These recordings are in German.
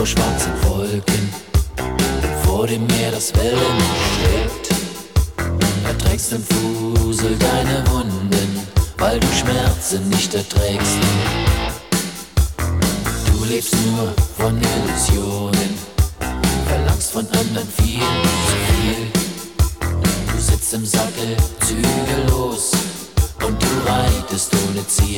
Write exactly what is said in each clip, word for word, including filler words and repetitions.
vor schwarzen Wolken, vor dem Meer, das Wellen schlägt. Erträgst im Fusel deine Wunden, weil du Schmerzen nicht erträgst. Du lebst nur von Illusionen, verlangst von anderen viel zu viel. Du sitzt im Sattel, zügellos, und du reitest ohne Ziel.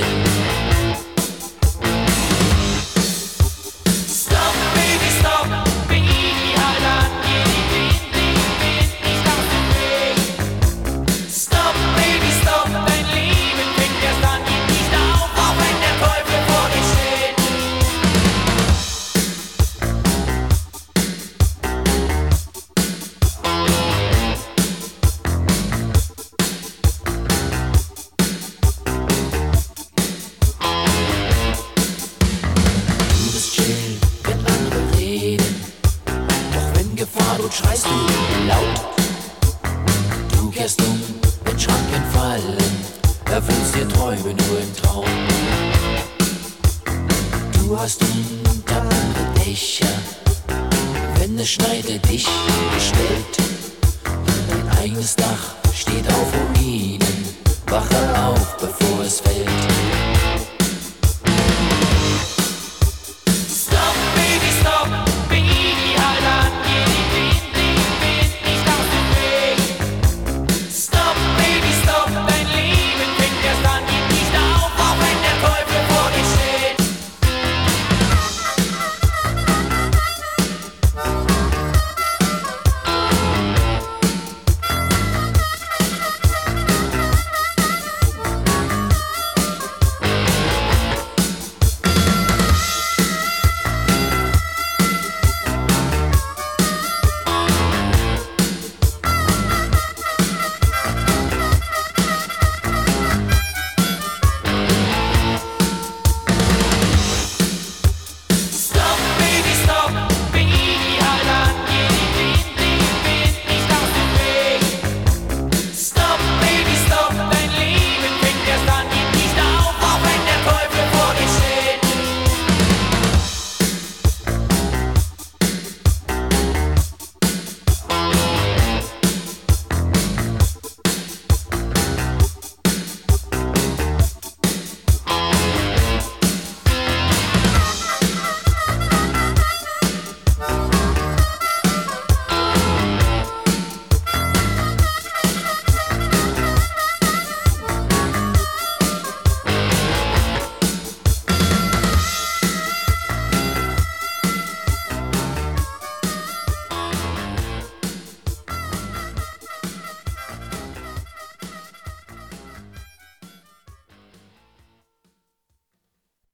Dort schreist du laut. Du kehrst um, wenn Schranken fallen, erfüllst dir Träume nur im Traum. Du hast unter andere Dächer, wenn es schneite, dich gestellt. Dein eigenes Dach steht auf Ruinen, wache auf, bevor es fällt.